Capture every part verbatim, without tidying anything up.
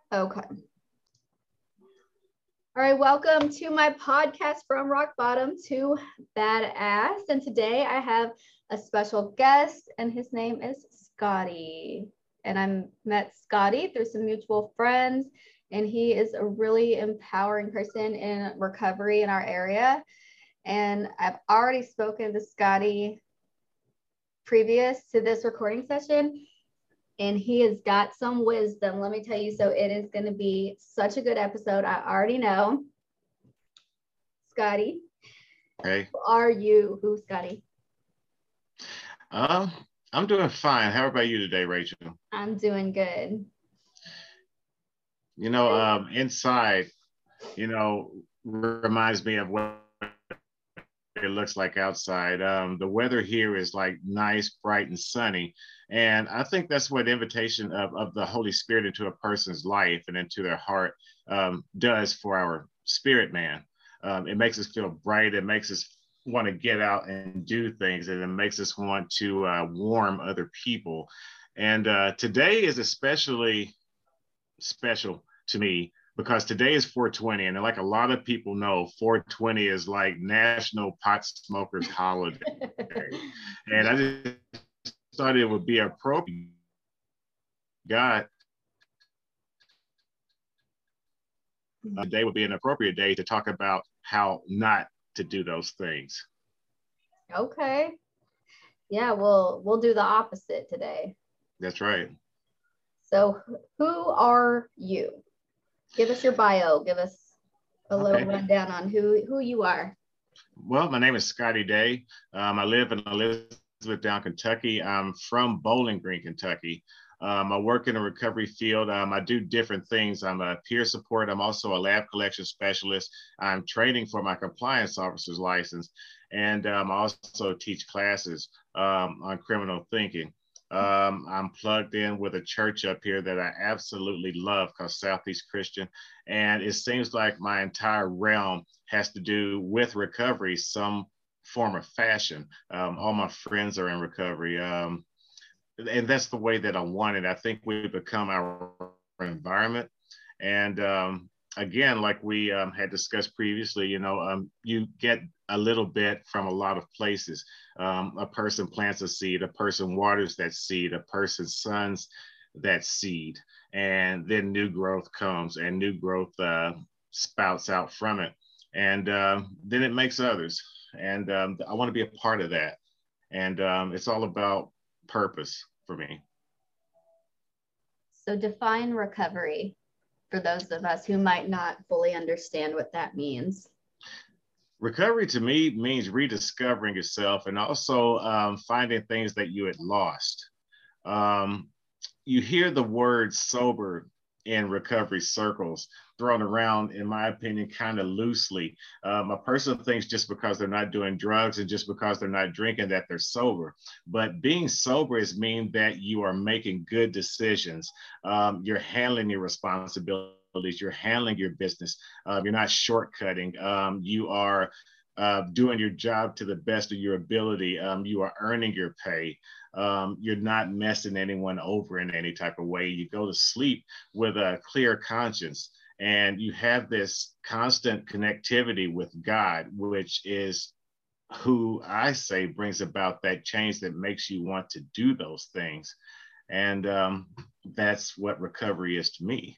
Okay. All right, welcome to my podcast from rock bottom to badass. And today I have a special guest, and his name is Scotty. And I met Scotty through some mutual friends, and he is a really empowering person in recovery in our area. And I've already spoken to Scotty previous to this recording session, and he has got some wisdom, let me tell you. So it is going to be such a good episode. I already know. Scotty. Hey. Who are you? Who's Scotty? Um, I'm doing fine. How about you today, Rachel? I'm doing good. You know, um, inside, you know, reminds me of what it looks like outside. Um, the weather here is like nice, bright, and sunny. And I think that's what invitation of, of the Holy Spirit into a person's life and into their heart um, does for our spirit man. Um, it makes us feel bright. It makes us want to get out and do things. And it makes us want to uh, warm other people. And uh, today is especially special to me because today is four twenty, and like a lot of people know, four twenty is like National Pot Smokers Holiday. And I just thought it would be appropriate. God, uh, today would be an appropriate day to talk about how not to do those things. Okay. Yeah, we'll we'll do the opposite today. That's right. So who are you? Give us your bio. Give us a little okay. rundown on who, who you are. Well, my name is Scotty Day. Um, I live in Elizabethtown, Kentucky. I'm from Bowling Green, Kentucky. Um, I work in a recovery field. Um, I do different things. I'm a peer support. I'm also a lab collection specialist. I'm training for my compliance officer's license. And um, I also teach classes um, on criminal thinking. Um, I'm plugged in with a church up here that I absolutely love called Southeast Christian. And it seems like my entire realm has to do with recovery, some form of fashion. Um, all my friends are in recovery. Um, and that's the way that I want it. I think we become our environment. And um, again, like we um, had discussed previously, you know, um, you get a little bit from a lot of places. Um, a person plants a seed, a person waters that seed, a person suns that seed, and then new growth comes and new growth uh, spouts out from it. And uh, then it makes others. And um, I want to be a part of that. And um, it's all about purpose for me. So define recovery for those of us who might not fully understand what that means. Recovery to me means rediscovering yourself and also um, finding things that you had lost. Um, you hear the word sober in recovery circles thrown around, in my opinion, kind of loosely. Um, a person thinks just because they're not doing drugs and just because they're not drinking that they're sober. But being sober is mean that you are making good decisions. Um, you're handling your responsibilities. You're handling your business. Uh, you're not shortcutting. Um, you are uh, doing your job to the best of your ability. Um, you are earning your pay. Um, you're not messing anyone over in any type of way. You go to sleep with a clear conscience, and you have this constant connectivity with God, which is who I say brings about that change that makes you want to do those things. And um, that's what recovery is to me.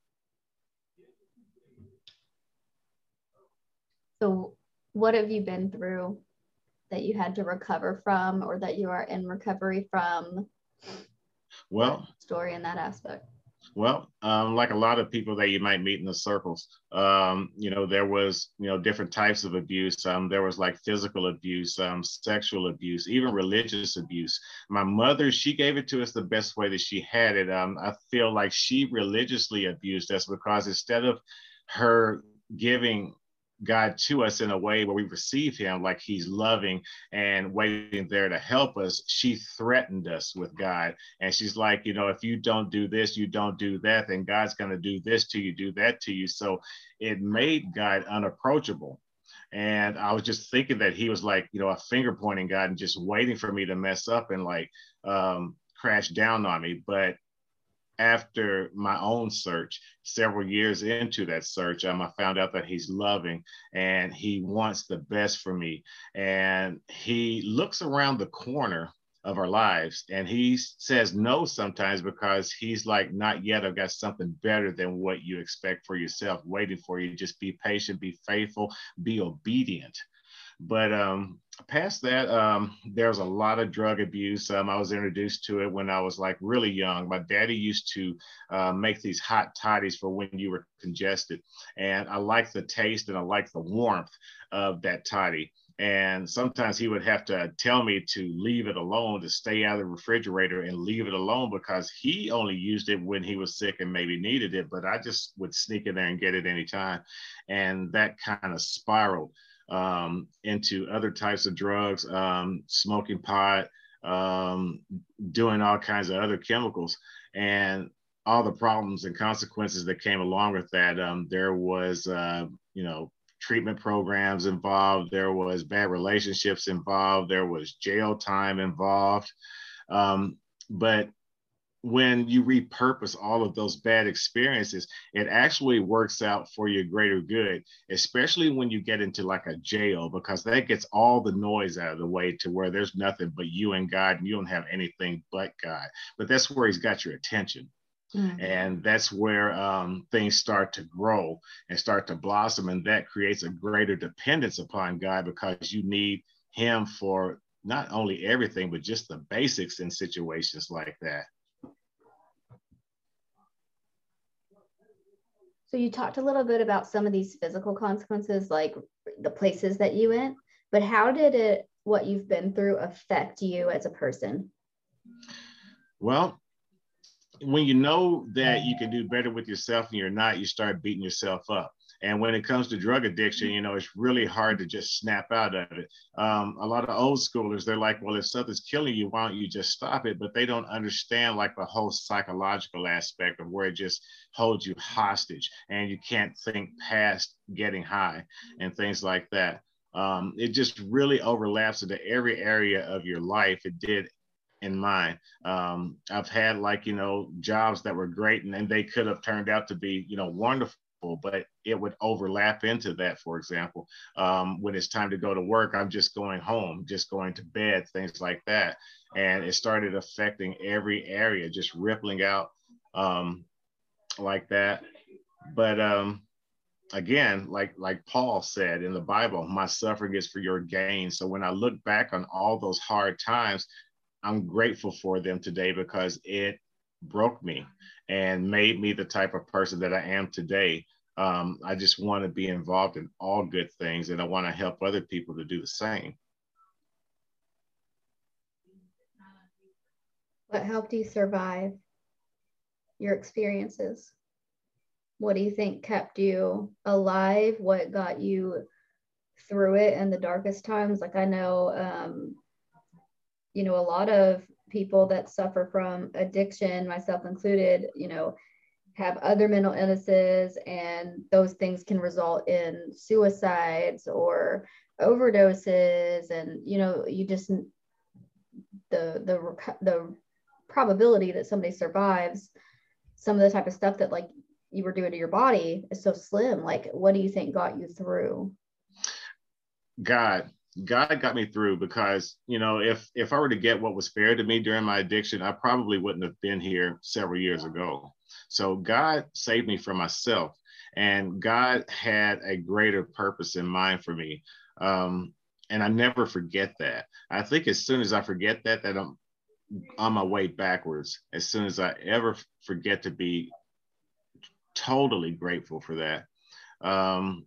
So what have you been through that you had to recover from, or that you are in recovery from? Well, story in that aspect. Well, um, like a lot of people that you might meet in the circles, um, you know, there was, you know, different types of abuse. Um, there was like physical abuse, um, sexual abuse, even religious abuse. My mother, she gave it to us the best way that she had it. Um, I feel like she religiously abused us because instead of her giving God to us in a way where we receive him like he's loving and waiting there to help us, she threatened us with God. And she's like, you know, if you don't do this, you don't do that, then God's going to do this to you, do that to you. So it made God unapproachable. And I was just thinking that he was like, you know, a finger pointing God and just waiting for me to mess up and like um, crash down on me. But after my own search, several years into that search, um, I found out that he's loving and he wants the best for me. And he looks around the corner of our lives and he says no sometimes because he's like, not yet, I've got something better than what you expect for yourself waiting for you. Just be patient, be faithful, be obedient. But um, past that, um, there's a lot of drug abuse. Um, I was introduced to it when I was like really young. My daddy used to uh, make these hot toddies for when you were congested. And I like the taste and I like the warmth of that toddy. And sometimes he would have to tell me to leave it alone, to stay out of the refrigerator and leave it alone because he only used it when he was sick and maybe needed it. But I just would sneak in there and get it anytime. And that kind of spiraled um, into other types of drugs, um, smoking pot, um, doing all kinds of other chemicals. And all the problems and consequences that came along with that. Um, there was, uh, you know, treatment programs involved. There was bad relationships involved. There was jail time involved. Um, but when you repurpose all of those bad experiences, it actually works out for your greater good, especially when you get into like a jail, because that gets all the noise out of the way to where there's nothing but you and God, and you don't have anything but God. But that's where he's got your attention. Mm-hmm. And that's where um, things start to grow and start to blossom. And that creates a greater dependence upon God because you need him for not only everything, but just the basics in situations like that. So you talked a little bit about some of these physical consequences, like the places that you went, but how did it, what you've been through, affect you as a person? Well, when you know that you can do better with yourself and you're not, you start beating yourself up. And when it comes to drug addiction, you know, it's really hard to just snap out of it. Um, a lot of old schoolers, they're like, well, if something's killing you, why don't you just stop it? But they don't understand like the whole psychological aspect of where it just holds you hostage and you can't think past getting high and things like that. Um, it just really overlaps into every area of your life. It did in mine. Um, I've had like, you know, jobs that were great and, and they could have turned out to be, you know, wonderful, but it would overlap into that. For example, um, when it's time to go to work, I'm just going home, just going to bed, things like that. And it started affecting every area, just rippling out um, like that. But um, again, like like Paul said in the Bible, my suffering is for your gain. So when I look back on all those hard times, I'm grateful for them today because it broke me and made me the type of person that I am today. Um, I just want to be involved in all good things and I want to help other people to do the same. What helped you survive your experiences? What do you think kept you alive? What got you through it in the darkest times? Like I know, um, you know, a lot of people that suffer from addiction, myself included, you know, have other mental illnesses, and those things can result in suicides or overdoses. And, you know, you just, the, the, the probability that somebody survives some of the type of stuff that like you were doing to your body is so slim. Like, what do you think got you through? God. God got me through because, you know, if if I were to get what was fair to me during my addiction, I probably wouldn't have been here several years ago. So God saved me from myself, and God had a greater purpose in mind for me. Um, and I never forget that. I think as soon as I forget that, that I'm on my way backwards. As soon as I ever forget to be totally grateful for that. Um,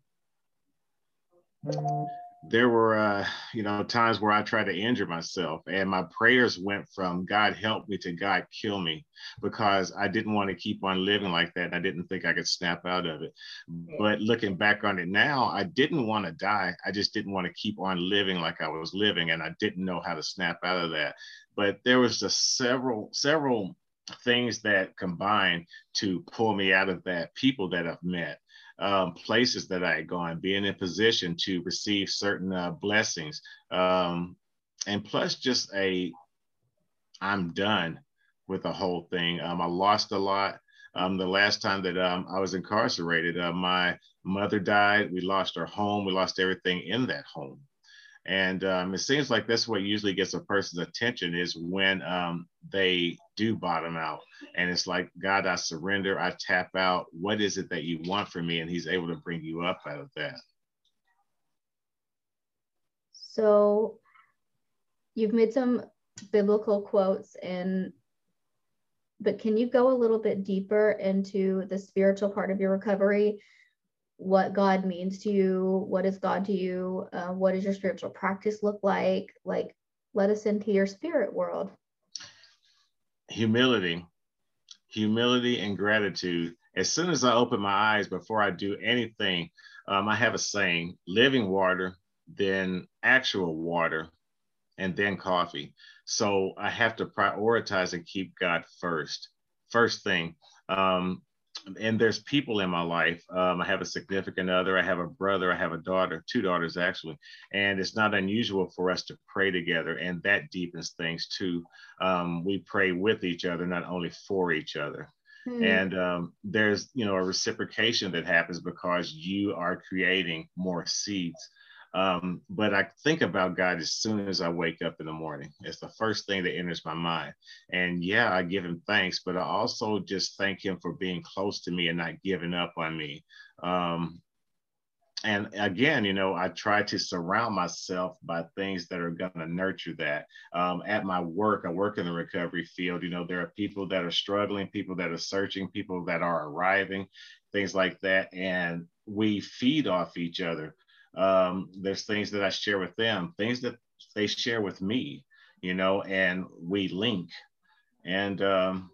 There were, uh, you know, times where I tried to injure myself and my prayers went from God help me to God kill me because I didn't want to keep on living like that. I didn't think I could snap out of it. But looking back on it now, I didn't want to die. I just didn't want to keep on living like I was living, and I didn't know how to snap out of that. But there was just several, several things that combined to pull me out of that. People that I've met, Um, places that I had gone, being in position to receive certain uh, blessings. Um, and plus just a, I'm done with the whole thing. Um, I lost a lot. Um, the last time that um, I was incarcerated, uh, my mother died. We lost our home. We lost everything in that home. And um, it seems like that's what usually gets a person's attention is when um, they do bottom out. And it's like, God, I surrender, I tap out. What is it that you want from me? And he's able to bring you up out of that. So you've made some biblical quotes, and but can you go a little bit deeper into the spiritual part of your recovery? What God means to you? What is God to you? Uh, what does your spiritual practice look like? Like, let us into your spirit world. Humility, humility and gratitude. As soon as I open my eyes, before I do anything, um, I have a saying, living water, then actual water, and then coffee. So I have to prioritize and keep God first. First thing. Um, and there's people in my life. Um, I have a significant other. I have a brother. I have a daughter, two daughters actually. And it's not unusual for us to pray together, and that deepens things too. Um, we pray with each other, not only for each other. Hmm. And um, there's, you know, a reciprocation that happens because you are creating more seeds. Um, but I think about God as soon as I wake up in the morning. It's the first thing that enters my mind. And yeah, I give him thanks, but I also just thank him for being close to me and not giving up on me. Um, and again, you know, I try to surround myself by things that are going to nurture that. Um, at my work, I work in the recovery field. You know, there are people that are struggling, people that are searching, people that are arriving, things like that. And we feed off each other. Um, there's things that I share with them, things that they share with me, you know, and we link. And um,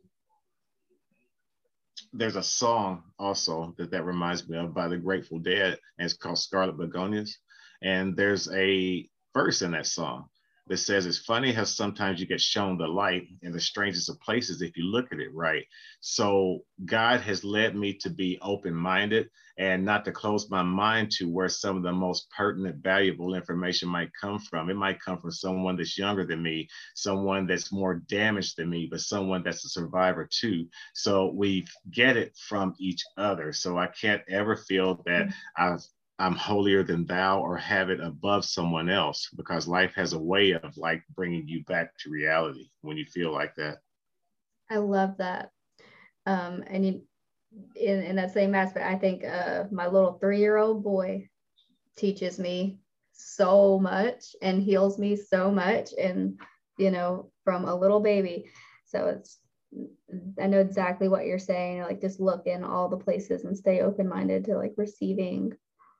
there's a song also that that reminds me of by the Grateful Dead, and it's called Scarlet Begonias. And there's a verse in that song that says, it's funny how sometimes you get shown the light in the strangest of places if you look at it right. So God has led me to be open-minded and not to close my mind to where some of the most pertinent, valuable information might come from. It might come from someone that's younger than me, someone that's more damaged than me, but someone that's a survivor too. So we get it from each other. So I can't ever feel that I've I'm holier than thou or have it above someone else, because life has a way of like bringing you back to reality when you feel like that. I love that. Um, and you, in, in that same aspect, I think uh, my little three-year-old boy teaches me so much and heals me so much. And, you know, from a little baby. So it's, I know exactly what you're saying. Like, just look in all the places and stay open-minded to like receiving.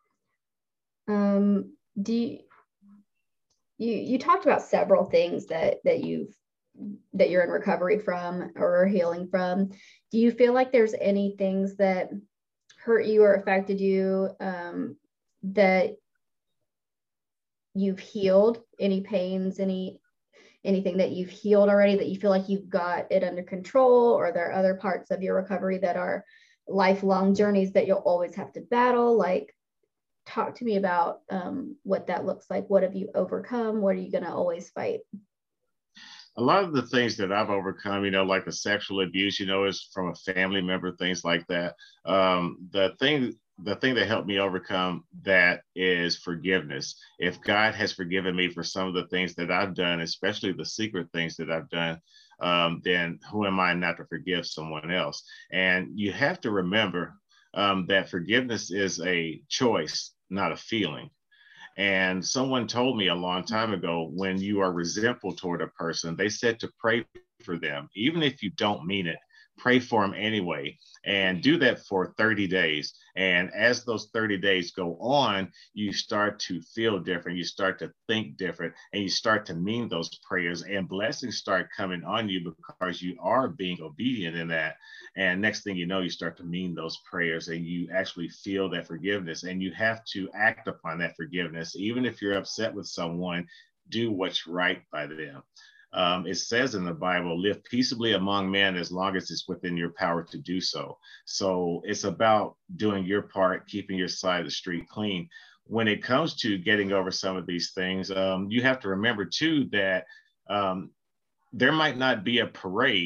Um, do you, you, you talked about several things that, that you've, that you're in recovery from or healing from. Do you feel like there's any things that hurt you or affected you, um, that you've healed, any pains, any, anything that you've healed already that you feel like you've got it under control, or there are other parts of your recovery that are lifelong journeys that you'll always have to battle? Like, talk to me about um, what that looks like. What have you overcome? What are you going to always fight? A lot of the things that I've overcome, you know, like the sexual abuse, you know, is from a family member, things like that. Um, the thing, the thing that helped me overcome that is forgiveness. If God has forgiven me for some of the things that I've done, especially the secret things that I've done, um, then who am I not to forgive someone else? And you have to remember um, that forgiveness is a choice, not a feeling. And someone told me a long time ago, when you are resentful toward a person, they said to pray for them, even if you don't mean it. Pray for them anyway, and do that for thirty days. And as those thirty days go on, you start to feel different. You start to think different, and you start to mean those prayers, and blessings start coming on you because you are being obedient in that. And next thing you know, you start to mean those prayers, and you actually feel that forgiveness, and you have to act upon that forgiveness. Even if you're upset with someone, do what's right by them. Um, it says in the Bible, live peaceably among men as long as it's within your power to do so. So it's about doing your part, keeping your side of the street clean. When it comes to getting over some of these things, um, you have to remember too that um, there might not be a parade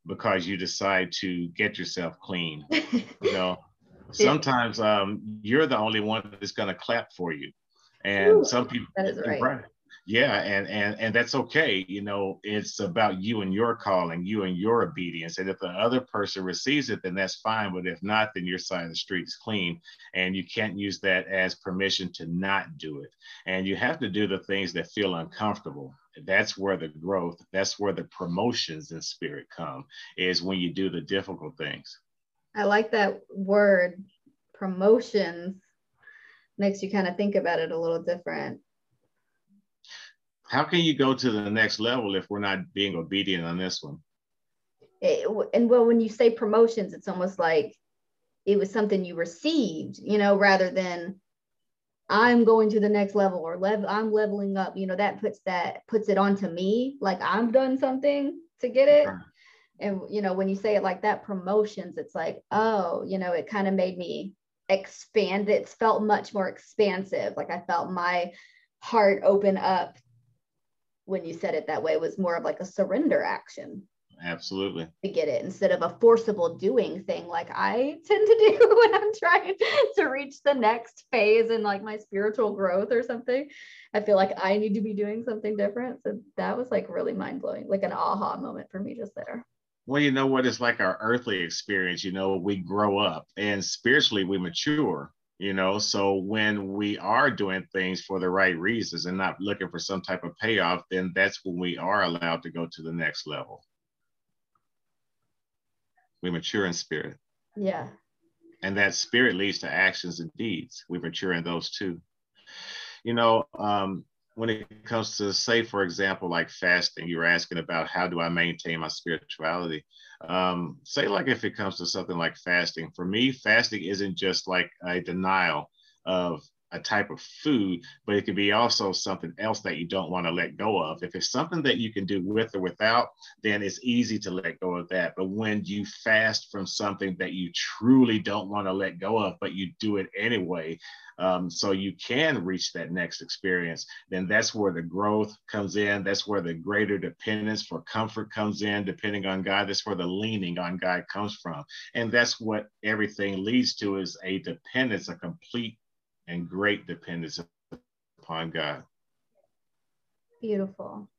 because you decide to get yourself clean. You know, Yeah. sometimes um, you're the only one that's going to clap for you. And Ooh, some people, that is right. right. Yeah, and and and that's okay. You know, it's about you and your calling, you and your obedience. And if the other person receives it, then that's fine. But if not, then your side of the street is clean, and you can't use that as permission to not do it. And you have to do the things that feel uncomfortable. That's where the growth, that's where the promotions in spirit come, is when you do the difficult things. I like that word, promotions. Makes you kind of think about it a little different. How can you go to the next level if we're not being obedient on this one? It, and well, when you say promotions, it's almost like it was something you received, you know, rather than I'm going to the next level or level, I'm leveling up, you know, that puts that puts it onto me, like I've done something to get it. Okay. And, you know, when you say it like that, promotions, it's like, oh, you know, it kind of made me expand. It felt much more expansive. Like I felt my heart open up when you said it that way. It was more of like a surrender action. Absolutely. To get it instead of a forcible doing thing like I tend to do when I'm trying to reach the next phase in like my spiritual growth or something. I feel like I need to be doing something different. So that was like really mind-blowing, like an aha moment for me just there. Well, you know what? It's like our earthly experience. You know, we grow up and spiritually we mature. You know, so when we are doing things for the right reasons and not looking for some type of payoff, then that's when we are allowed to go to the next level. We mature in spirit. Yeah. And that spirit leads to actions and deeds. We mature in those too. You know, um, when it comes to, say, for example, like fasting, you were asking about how do I maintain my spirituality? Um, say, like, if it comes to something like fasting, for me, fasting isn't just like a denial of a type of food, but it can be also something else that you don't want to let go of. If it's something that you can do with or without, then it's easy to let go of that. But when you fast from something that you truly don't want to let go of, but you do it anyway, um, so you can reach that next experience, then that's where the growth comes in. That's where the greater dependence for comfort comes in, depending on God. That's where the leaning on God comes from. And that's what everything leads to, is a dependence, a complete and great dependence upon God. Beautiful.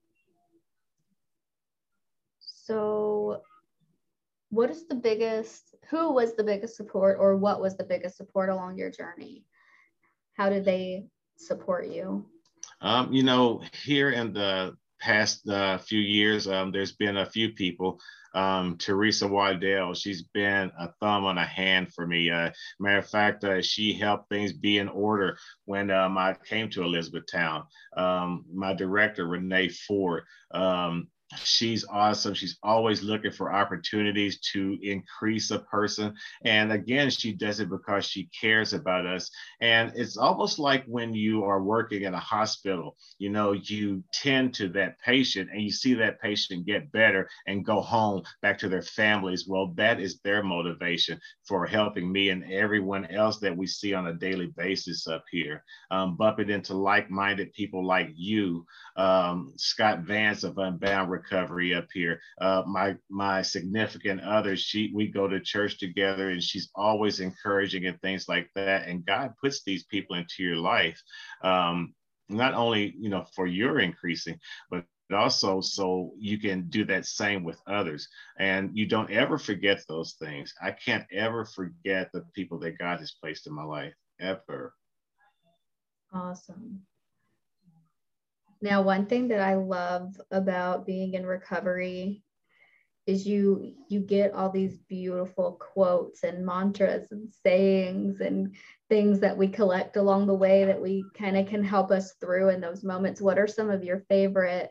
So what is the biggest, who was the biggest support, or what was the biggest support along your journey? How did they support you? Um, you know, here in the past uh, few years, um, there's been a few people. Um, Teresa Waddell, she's been a thumb on a hand for me. Uh, matter of fact, uh, she helped things be in order when um, I came to Elizabethtown. Um, my director, Renee Ford, um, she's awesome. She's always looking for opportunities to increase a person. And again, she does it because she cares about us. And it's almost like when you are working in a hospital, you know, you tend to that patient and you see that patient get better and go home back to their families. Well, that is their motivation for helping me and everyone else that we see on a daily basis up here. Um, bumping into like-minded people like you, um, Scott Vance of Unbound Recovery up here. Uh, my my significant other, she we go to church together, and she's always encouraging and things like that. And God puts these people into your life, um, not only you know for your increasing, but also so you can do that same with others. And you don't ever forget those things. I can't ever forget the people that God has placed in my life, ever. Awesome. Now, one thing that I love about being in recovery is you you get all these beautiful quotes and mantras and sayings and things that we collect along the way that we kind of can help us through in those moments. What are some of your favorite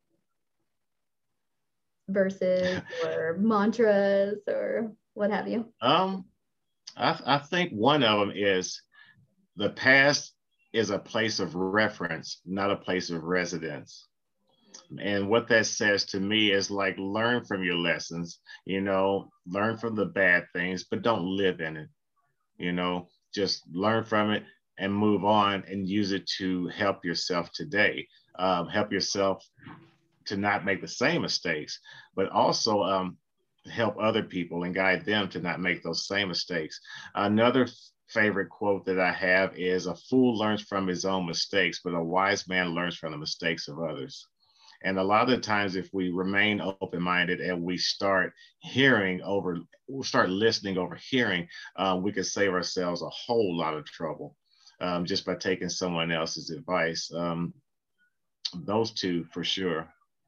verses or mantras or what have you? Um, I, I think one of them is, the past is a place of reference, not a place of residence. And what that says to me is, like, learn from your lessons, you know, learn from the bad things, but don't live in it. You know, just learn from it and move on and use it to help yourself today, um, help yourself to not make the same mistakes, but also um, help other people and guide them to not make those same mistakes. Another favorite quote that I have is, a fool learns from his own mistakes, but a wise man learns from the mistakes of others. And a lot of the times, if we remain open-minded and we start hearing over, we'll start listening over hearing, uh, we can save ourselves a whole lot of trouble um, just by taking someone else's advice. Um, those two for sure.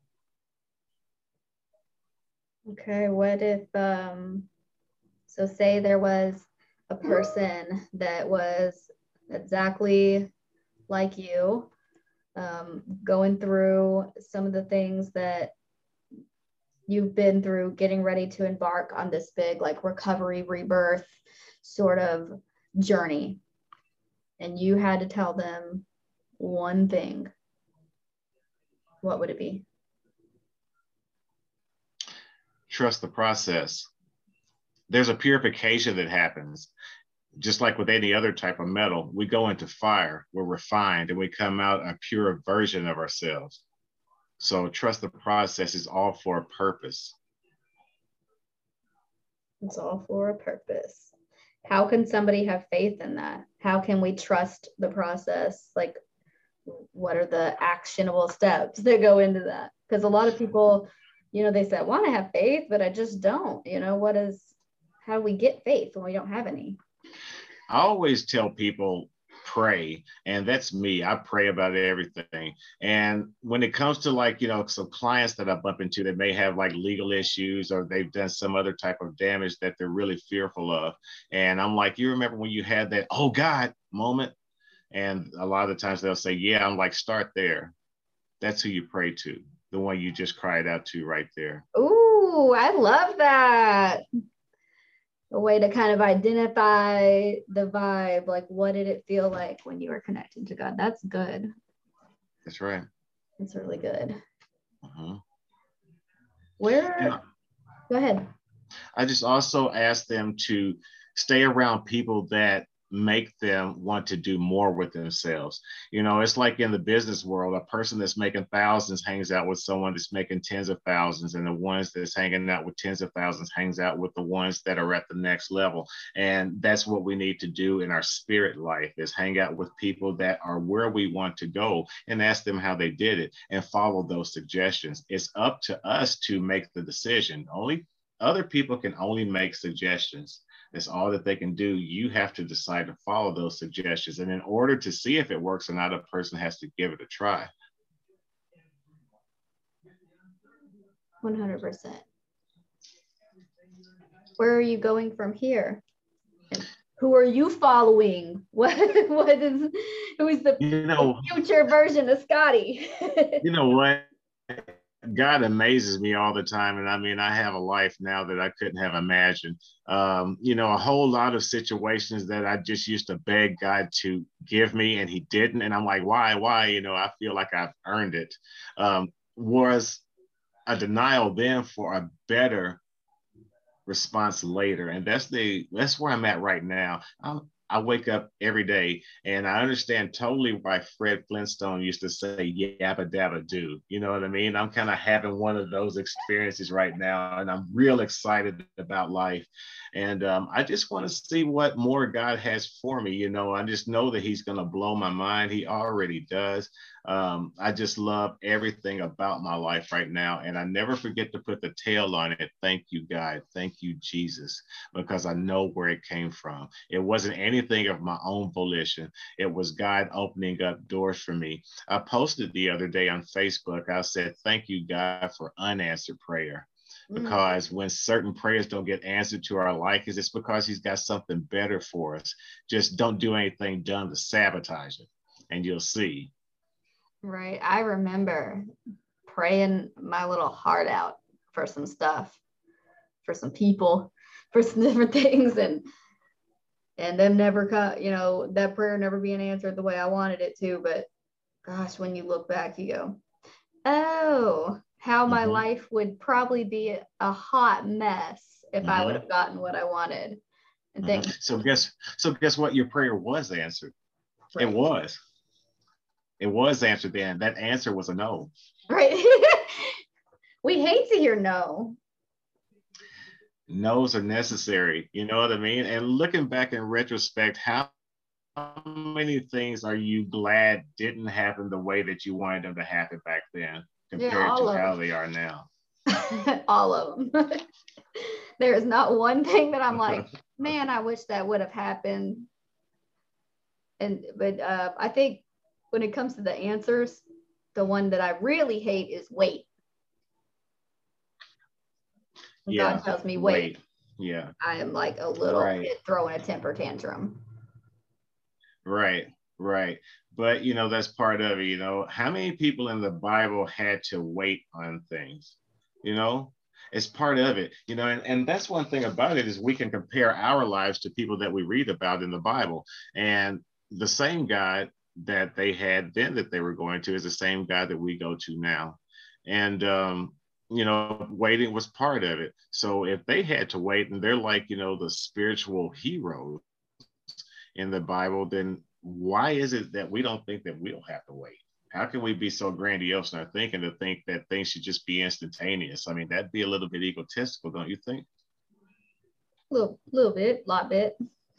Okay, what if, um, so say there was a person that was exactly like you, um, going through some of the things that you've been through, getting ready to embark on this big like recovery, rebirth sort of journey. And you had to tell them one thing. What would it be? Trust the process. There's a purification that happens. Just like with any other type of metal, we go into fire, we're refined, and we come out a pure version of ourselves. So trust the process is all for a purpose. It's all for a purpose. How can somebody have faith in that? How can we trust the process? Like, what are the actionable steps that go into that? Because a lot of people, you know, they say, I want to have faith, but I just don't. You know, what is, how do we get faith when we don't have any? I always tell people, pray. And that's me. I pray about everything. And when it comes to like, you know, some clients that I bump into that may have like legal issues or they've done some other type of damage that they're really fearful of. And I'm like, you remember when you had that, oh God moment? And a lot of the times they'll say, yeah, I'm like, start there. That's who you pray to. The one you just cried out to right there. Ooh, I love that. A way to kind of identify the vibe, like what did it feel like when you were connecting to God? That's good. That's right. It's really good. Uh-huh. Where, yeah. Go ahead. I just also ask them to stay around people that make them want to do more with themselves. You know, it's like in the business world, a person that's making thousands hangs out with someone that's making tens of thousands, and the ones that's hanging out with tens of thousands hangs out with the ones that are at the next level. And that's what we need to do in our spirit life, is hang out with people that are where we want to go and ask them how they did it and follow those suggestions. It's up to us to make the decision. Only other people can only make suggestions. That's all that they can do. You have to decide to follow those suggestions. And in order to see if it works or not, a person has to give it a try. one hundred percent. Where are you going from here? And who are you following? What, what is, who is the, you know, future version of Scotty? You know what? God amazes me all the time. And I mean, I have a life now that I couldn't have imagined. Um, you know, a whole lot of situations that I just used to beg God to give me and he didn't. And I'm like, why, why? You know, I feel like I've earned it. Um, was a denial then for a better response later. And that's the, that's where I'm at right now. I'm, I wake up every day and I understand totally why Fred Flintstone used to say, yabba dabba do. You know what I mean? I'm kind of having one of those experiences right now, and I'm real excited about life. And um, I just want to see what more God has for me. You know, I just know that he's going to blow my mind. He already does. Um, I just love everything about my life right now. And I never forget to put the tail on it. Thank you, God. Thank you, Jesus, because I know where it came from. It wasn't anything of my own volition. It was God opening up doors for me. I posted the other day on Facebook. I said, thank you, God, for unanswered prayer. Because when certain prayers don't get answered to our liking, it's because he's got something better for us. Just don't do anything dumb to sabotage it, and you'll see. Right. I remember praying my little heart out for some stuff, for some people, for some different things, and and them never cut, you know, that prayer never being answered the way I wanted it to. But gosh, when you look back, you go, oh, how my mm-hmm. life would probably be a hot mess if mm-hmm. I would have gotten what I wanted. And mm-hmm. So guess, so guess what? Your prayer was answered. Right. It was. It was answered then. That answer was a no. Right. We hate to hear no. No's are necessary. You know what I mean? And looking back in retrospect, how many things are you glad didn't happen the way that you wanted them to happen back then Yeah, compared all to of how them. they are now? All of them. There is not one thing that I'm like, man, I wish that would have happened. And but uh, I think when it comes to the answers, the one that I really hate is wait. When Yeah, God tells me wait, wait. Yeah, I am like a little right, kid throwing a temper tantrum. right, right. But you know, that's part of it. You know, how many people in the Bible had to wait on things? You know, it's part of it. You know, and, and that's one thing about it is we can compare our lives to people that we read about in the Bible. And the same God that they had then that they were going to is the same God that we go to now. And um, you know, waiting was part of it. So if they had to wait and they're like, you know, the spiritual heroes in the Bible, then why is it that we don't think that we'll have to wait? How can we be so grandiose in our thinking to think that things should just be instantaneous? I mean, that'd be a little bit egotistical, don't you think? A little, little bit, lot bit.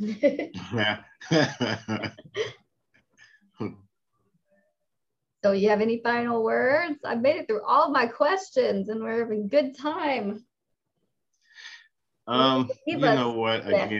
So you have any final words? I made it through all of my questions and we're having good time. um, you us know what? Again,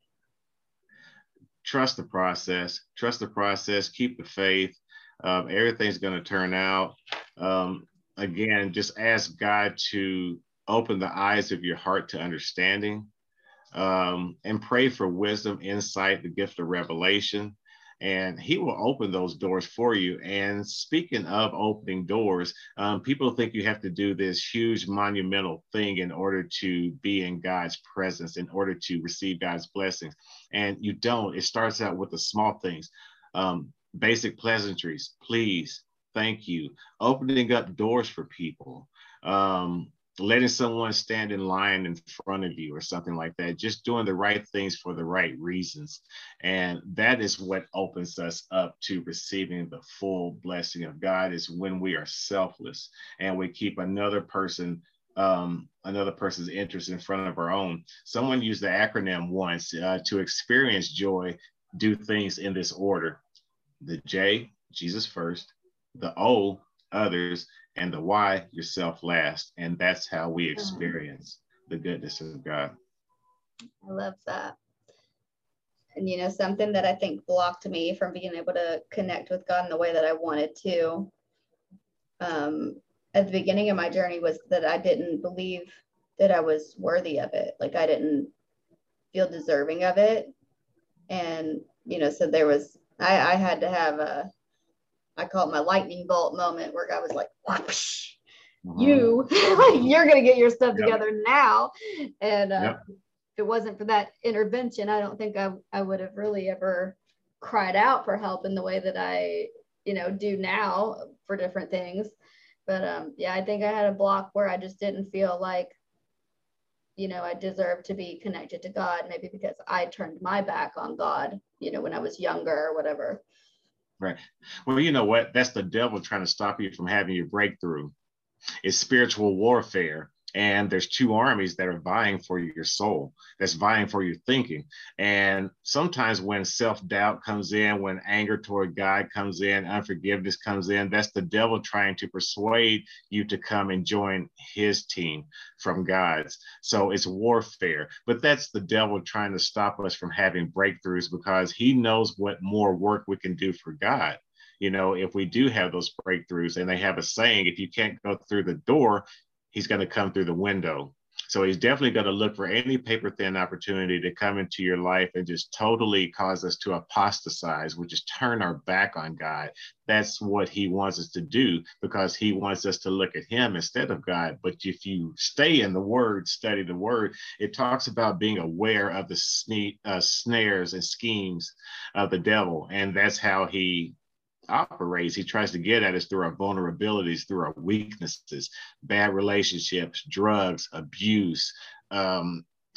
trust the process. Trust the process. Keep the faith. Um, everything's going to turn out. Um, again, just ask God to open the eyes of your heart to understanding, um, and pray for wisdom, insight, the gift of revelation. And he will open those doors for you. And speaking of opening doors, um, people think you have to do this huge monumental thing in order to be in God's presence, in order to receive God's blessings. And you don't. It starts out with the small things, um, basic pleasantries, please, thank you, opening up doors for people. Um, letting someone stand in line in front of you or something like that, just doing the right things for the right reasons. And that is what opens us up to receiving the full blessing of God, is when we are selfless and we keep another person um, another person's interest in front of our own. Someone used the acronym once, uh, to experience joy, do things in this order: the J, Jesus first; the O, others; and the why, yourself last. And that's how we experience the goodness of God. I love that. And, you know, something that I think blocked me from being able to connect with God in the way that I wanted to, um, at the beginning of my journey, was that I didn't believe that I was worthy of it. Like I didn't feel deserving of it. And, you know, so there was, I, I had to have a, I call it my lightning bolt moment, where I was like, whoosh, mm-hmm. you, you're going to get your stuff yep. together now. And uh, yep. if it wasn't for that intervention, I don't think I, I would have really ever cried out for help in the way that I, you know, do now for different things. But um, yeah, I think I had a block where I just didn't feel like, you know, I deserved to be connected to God, maybe because I turned my back on God, you know, when I was younger or whatever. Right. Well, you know what? That's the devil trying to stop you from having your breakthrough. It's spiritual warfare. And there's two armies that are vying for your soul, that's vying for your thinking. And sometimes when self-doubt comes in, when anger toward God comes in, unforgiveness comes in, that's the devil trying to persuade you to come and join his team from God's. So it's warfare. But that's the devil trying to stop us from having breakthroughs, because he knows what more work we can do for God. You know, if we do have those breakthroughs, and they have a saying, if you can't go through the door, he's going to come through the window. So he's definitely going to look for any paper thin opportunity to come into your life and just totally cause us to apostatize, which is turn our back on God. That's what he wants us to do, because he wants us to look at him instead of God. But if you stay in the word, study the word, it talks about being aware of the sne- uh, snares and schemes of the devil. And that's how he operates. He tries to get at us through our vulnerabilities, through our weaknesses, bad relationships, drugs, abuse, um,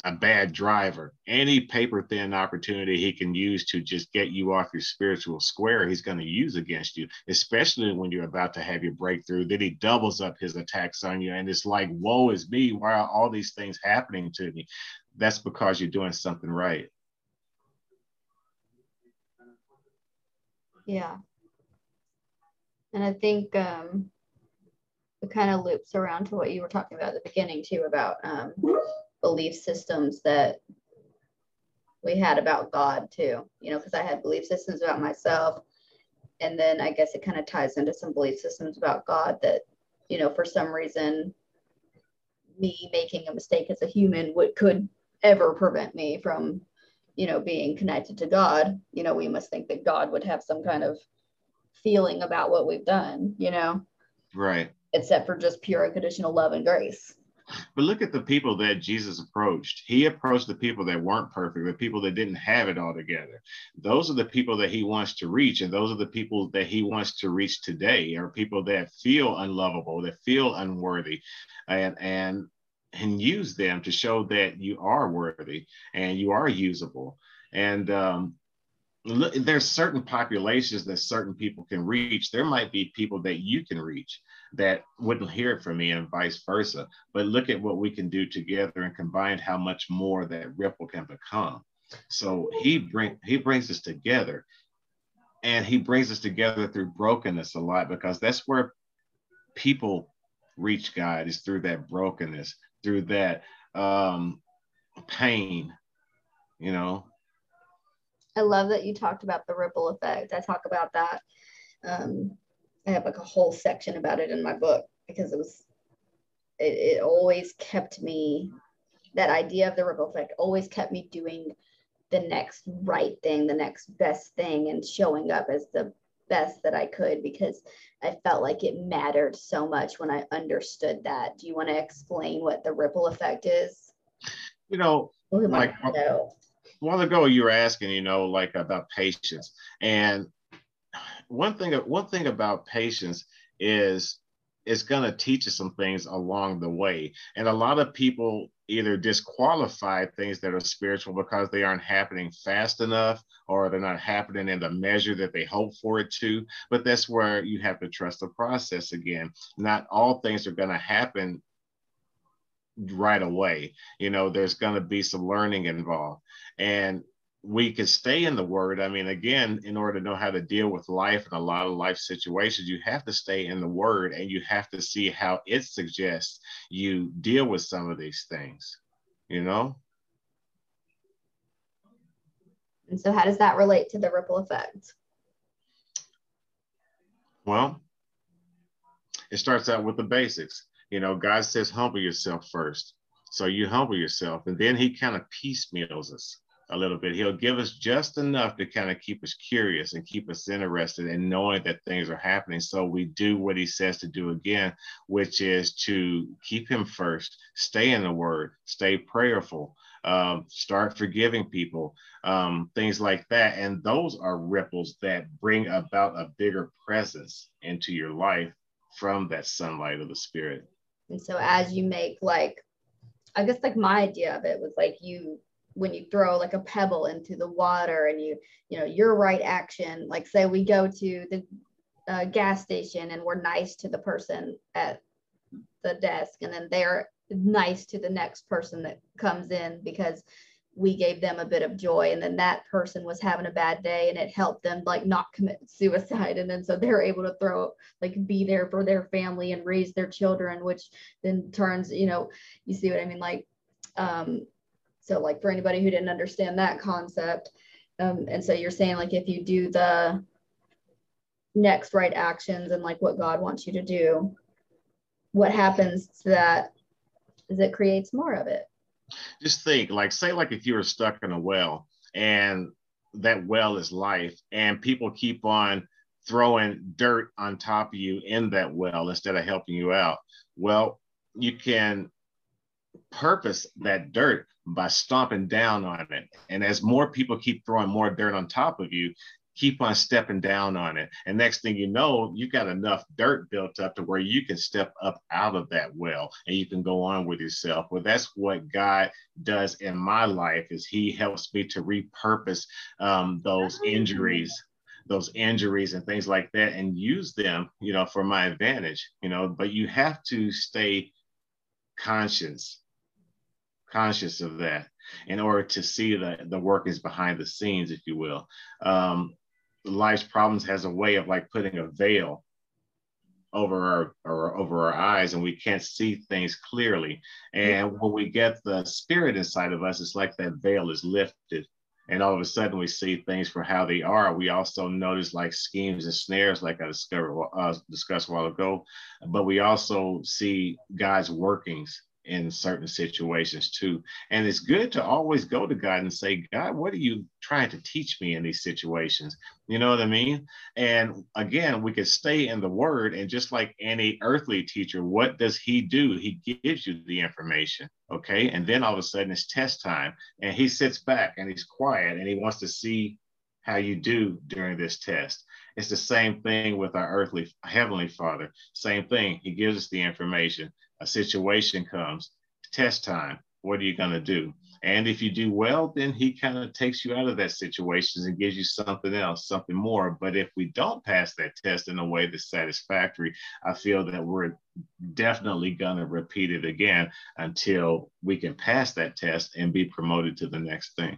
a bad driver, any paper thin opportunity he can use to just get you off your spiritual square, he's going to use against you, especially when you're about to have your breakthrough. Then he doubles up his attacks on you. And it's like, woe is me. Why are all these things happening to me? That's because you're doing something right. Yeah. And I think um, it kind of loops around to what you were talking about at the beginning too, about um, belief systems that we had about God too, you know, because I had belief systems about myself. And then I guess it kind of ties into some belief systems about God that, you know, for some reason, me making a mistake as a human would could ever prevent me from, you know, being connected to God. You know, we must think that God would have some kind of feeling about what we've done, you know, right, except for just pure unconditional love and grace. But look at the people that Jesus approached. He approached the people that weren't perfect, the people that didn't have it all together. Those are the people that he wants to reach. And those are the people that he wants to reach today, are people that feel unlovable, that feel unworthy, and, and, and use them to show that you are worthy and you are usable. And, um, there's certain populations that certain people can reach. There might be people that you can reach that wouldn't hear it from me, and vice versa. But look at what we can do together and combine how much more that ripple can become. So he bring he brings us together, and he brings us together through brokenness a lot, because that's where people reach God, is through that brokenness, through that um, pain, you know. I love that you talked about the ripple effect. I talk about that. Um, I have like a whole section about it in my book, because it was, it, it always kept me, that idea of the ripple effect always kept me doing the next right thing, the next best thing, and showing up as the best that I could, because I felt like it mattered so much when I understood that. Do you want to explain what the ripple effect is? You know, Who like, know? a while ago you were asking, you know, like about patience. And one thing, one thing about patience is it's going to teach us some things along the way. And a lot of people either disqualify things that are spiritual because they aren't happening fast enough, or they're not happening in the measure that they hope for it to. But that's where you have to trust the process again. Not all things are going to happen right away. You know, there's going to be some learning involved, and we can stay in the word. I mean, again, in order to know how to deal with life and a lot of life situations, you have to stay in the word, and you have to see how it suggests you deal with some of these things, you know? And so how does that relate to the ripple effect? Well, it starts out with the basics. You know, God says, humble yourself first. So you humble yourself, and then he kind of piecemeals us a little bit. He'll give us just enough to kind of keep us curious and keep us interested in knowing that things are happening. So we do what he says to do again, which is to keep him first, stay in the word, stay prayerful, um, start forgiving people, um, things like that. And those are ripples that bring about a bigger presence into your life from that sunlight of the Spirit. And so as you make, like, I guess like my idea of it was like, you, when you throw like a pebble into the water, and you, you know, your right action, like say we go to the uh, gas station and we're nice to the person at the desk, and then they're nice to the next person that comes in because we gave them a bit of joy, and then that person was having a bad day and it helped them like not commit suicide, and then so they're able to throw, like, be there for their family and raise their children, which then turns, you know, you see what I mean? Like, um, so like for anybody who didn't understand that concept, um, and so you're saying like if you do the next right actions and like what God wants you to do, what happens to that is it creates more of it. Just think, like, say, like if you were stuck in a well, and that well is life, and people keep on throwing dirt on top of you in that well instead of helping you out. Well, you can purpose that dirt by stomping down on it. And as more people keep throwing more dirt on top of you, keep on stepping down on it. And next thing you know, you got enough dirt built up to where you can step up out of that well and you can go on with yourself. Well, that's what God does in my life, is he helps me to repurpose um, those injuries those injuries and things like that, and use them, you know, for my advantage, you know. But you have to stay conscious, conscious of that in order to see the, the workings behind the scenes, if you will. Um, life's problems has a way of like putting a veil over our or over our eyes, and we can't see things clearly. And when we get the spirit inside of us, it's like that veil is lifted. And all of a sudden we see things for how they are. We also notice like schemes and snares, like I discovered, uh, discussed a while ago, but we also see God's workings in certain situations too. And it's good to always go to God and say, God, what are you trying to teach me in these situations? You know what I mean? And again, we could stay in the word, and just like any earthly teacher, what does he do? He gives you the information. Okay. And then all of a sudden it's test time, and he sits back and he's quiet and he wants to see how you do during this test. It's the same thing with our earthly heavenly Father. Same thing. He gives us the information. A situation comes, test time. What are you going to do? And if you do well, then he kind of takes you out of that situation and gives you something else, something more. But if we don't pass that test in a way that's satisfactory, I feel that we're definitely going to repeat it again until we can pass that test and be promoted to the next thing.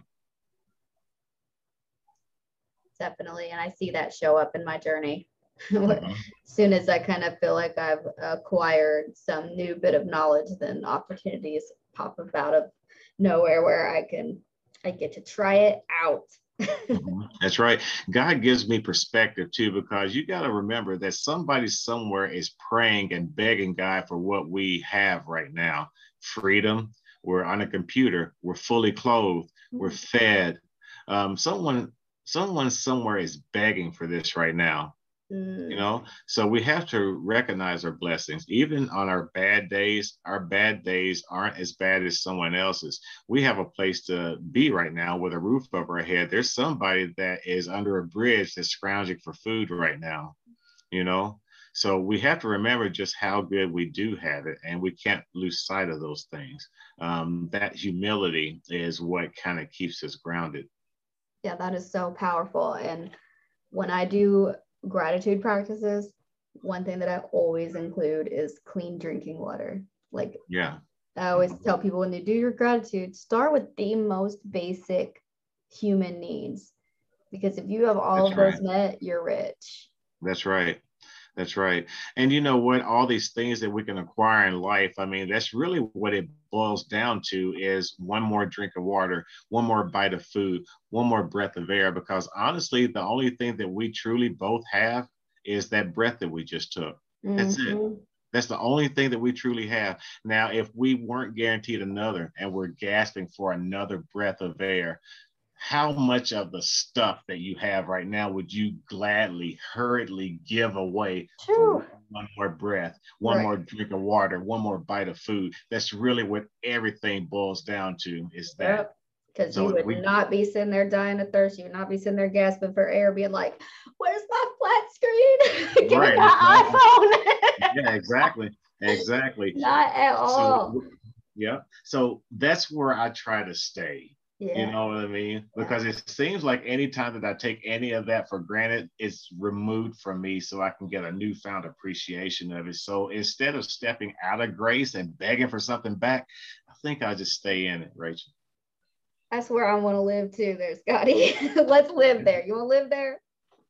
Definitely. And I see that show up in my journey. Mm-hmm. As soon as I kind of feel like I've acquired some new bit of knowledge, then opportunities pop up out of nowhere where I can, I get to try it out. Mm-hmm. That's right. God gives me perspective too, because you got to remember that somebody somewhere is praying and begging God for what we have right now. Freedom. We're on a computer. We're fully clothed. Mm-hmm. We're fed. Um, someone, someone somewhere is begging for this right now. You know, so we have to recognize our blessings. Even on our bad days, our bad days aren't as bad as someone else's. We have a place to be right now with a roof over our head. There's somebody that is under a bridge that's scrounging for food right now, you know. So we have to remember just how good we do have it, and we can't lose sight of those things. Um, that humility is what kind of keeps us grounded. Yeah, that is so powerful. And when I do gratitude practices, one thing that I always include is clean drinking water. Like, yeah, I always tell people, when you do your gratitude, start with the most basic human needs, because if you have all That's of right. those met, you're rich. That's right. That's right. And you know what? All these things that we can acquire in life, I mean, that's really what it boils down to, is one more drink of water, one more bite of food, one more breath of air. Because honestly, the only thing that we truly both have is that breath that we just took. That's mm-hmm. it. That's the only thing that we truly have. Now, if we weren't guaranteed another and we're gasping for another breath of air, how much of the stuff that you have right now would you gladly, hurriedly give away for one more breath, one right. more drink of water, one more bite of food? That's really what everything boils down to, is that. Because so you would we, not be sitting there dying of thirst. You would not be sitting there gasping for air, being like, where's my flat screen? Give right, me my exactly. iPhone. Yeah, exactly. Exactly. Not at all. So, yeah. So that's where I try to stay. Yeah. You know what I mean? Because yeah. it seems like anytime that I take any of that for granted, it's removed from me, so I can get a newfound appreciation of it. So instead of stepping out of grace and begging for something back, I think I'll just stay in it, Rachel. That's where I want to live too, there, Scotty. Let's live there. You want to live there?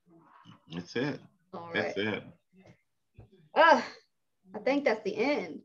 That's it. All right. That's it. Uh, I think that's the end.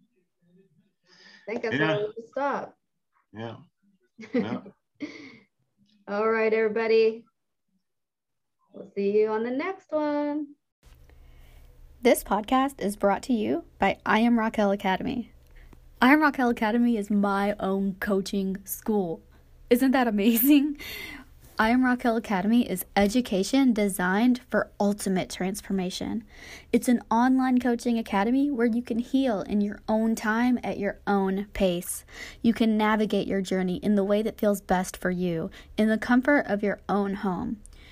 I think that's yeah. where we should stop. Yeah. Yeah. All right, everybody. We'll see you on the next one. This podcast is brought to you by I Am Raquel Academy. I Am Raquel Academy is my own coaching school. Isn't that amazing? I Am Raquel Academy is education designed for ultimate transformation. It's an online coaching academy where you can heal in your own time at your own pace. You can navigate your journey in the way that feels best for you, in the comfort of your own home.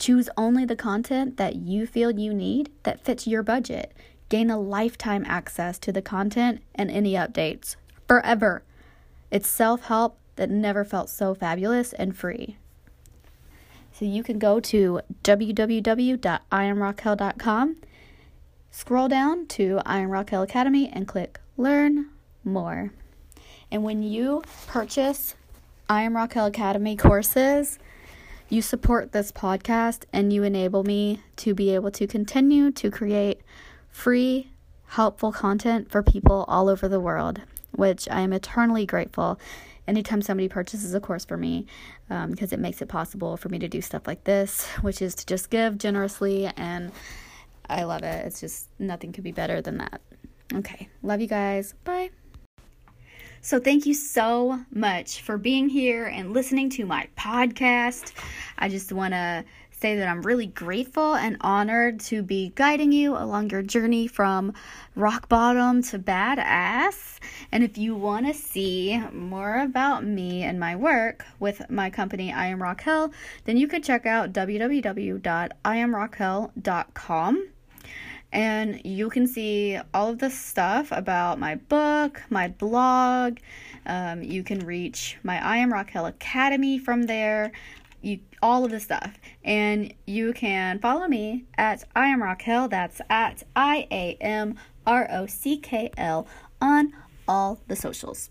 Choose only the content that you feel you need that fits your budget. Gain a lifetime access to the content and any updates. Forever. It's self-help that never felt so fabulous and free. So you can go to w w w dot i am raquel dot com, scroll down to I Am Raquel Academy, and click Learn More. And when you purchase I Am Raquel Academy courses, you support this podcast and you enable me to be able to continue to create free, helpful content for people all over the world, which I am eternally grateful anytime somebody purchases a course for me, um, because it makes it possible for me to do stuff like this, which is to just give generously, and I love it. It's just, nothing could be better than that. Okay, love you guys. Bye. So thank you so much for being here and listening to my podcast. I just want to say that I'm really grateful and honored to be guiding you along your journey from rock bottom to badass. And if you want to see more about me and my work with my company, I Am Raquel, then you could check out w w w dot i am raquel dot com. And you can see all of the stuff about my book, my blog. Um, you can reach my I Am Raquel Academy from there. You, all of the stuff. And you can follow me at I Am Raquel. That's at I A M R O C K L on all the socials.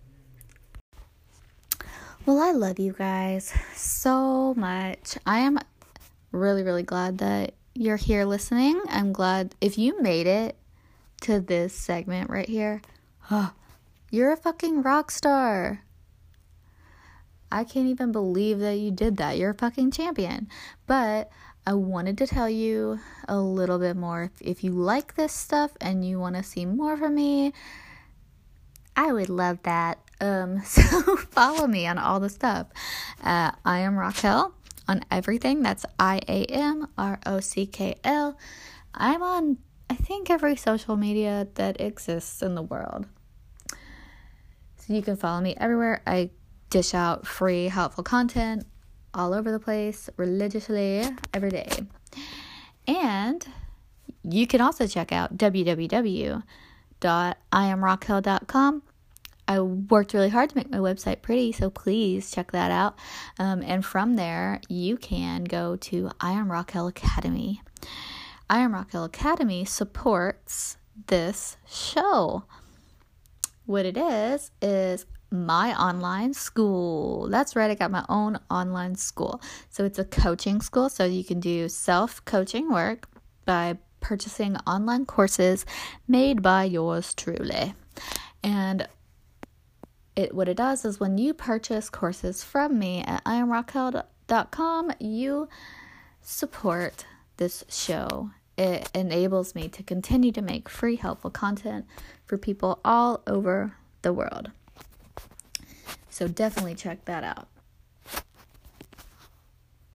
Well, I love you guys so much. I am really, really glad that you're here listening. I'm glad if you made it to this segment right here. Oh, you're a fucking rock star. I can't even believe that you did that. You're a fucking champion. But I wanted to tell you a little bit more. If, if you like this stuff and you want to see more from me, I would love that. Um, so follow me on all the stuff. Uh, I am Raquel on everything. That's I A M R O C K L. I'm on, I think, every social media that exists in the world. So you can follow me everywhere. I dish out free, helpful content all over the place, religiously, every day. And you can also check out w w w dot i am raquel dot com. I worked really hard to make my website pretty, so please check that out. Um, and from there, you can go to I Am Raquel Academy. I Am Raquel Academy supports this show. What it is, is my online school. That's right, I got my own online school. So it's a coaching school, so you can do self-coaching work by purchasing online courses made by yours truly. And It what it does is when you purchase courses from me at I am raquel dot com, you support this show. It enables me to continue to make free, helpful content for people all over the world. So definitely check that out.